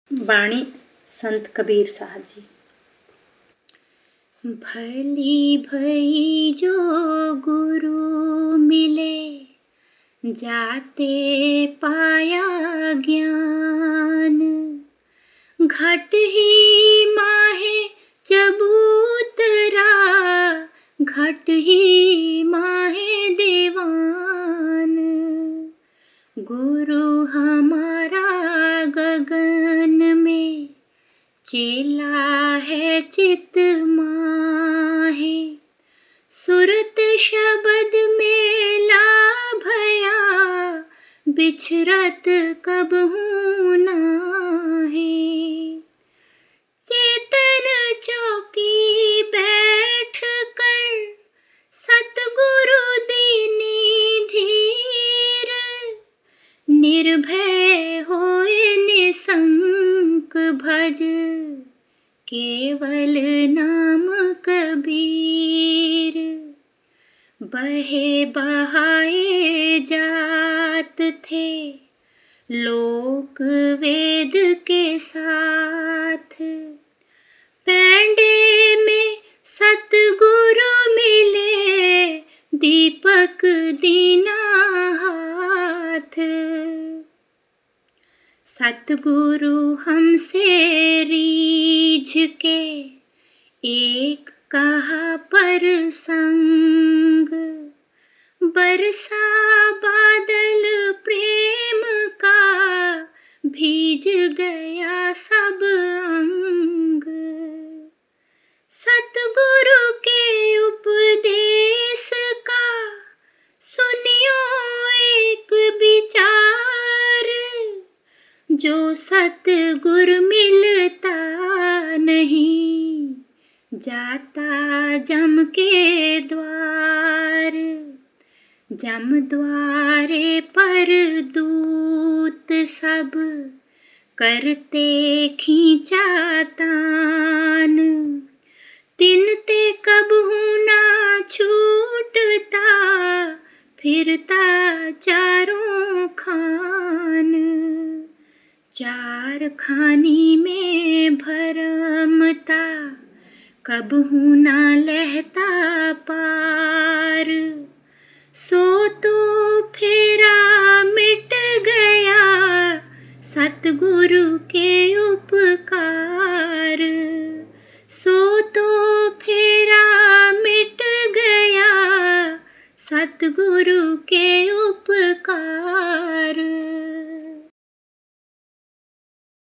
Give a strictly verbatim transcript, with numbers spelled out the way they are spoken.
बाणी संत कबीर साहब जी। भली भई जो गुरु मिले, जाते पाया ज्ञान। घट ही माहे चबूतरा, घट ही माहे दीवान। गुरु हमारा गगन में, चेला है चित माहे। सुरत शब्द मेला भया, बिछरत कबहू नाहे। चेतन चौकी बैठ कर, सतगुरु दीनी धीर। निर्भय होए निसंक भज, केवल नाम कबीर। बहे बहाए जात थे, लोक वेद के साथ। पैंडे में सतगुरु मिले, दीपक दीना हाथ। सतगुरु हमसे रीझ के, एक कहा पर संग। बरसा बादल प्रेम का, भीज गया सब अंग। सतगुरु के उपदेश का, सुनियो एक विचार। जो सतगुरु मिलता नहीं, जाता जम के द्वार। जम द्वारे पर दूत सब, करते खींचा तान। तिनते कबहू ना छूटता, फिरता चारों खान। चार खानी में भरमता, कबहू ना लहता पार। सो तो फेरा मिट गया, सतगुरु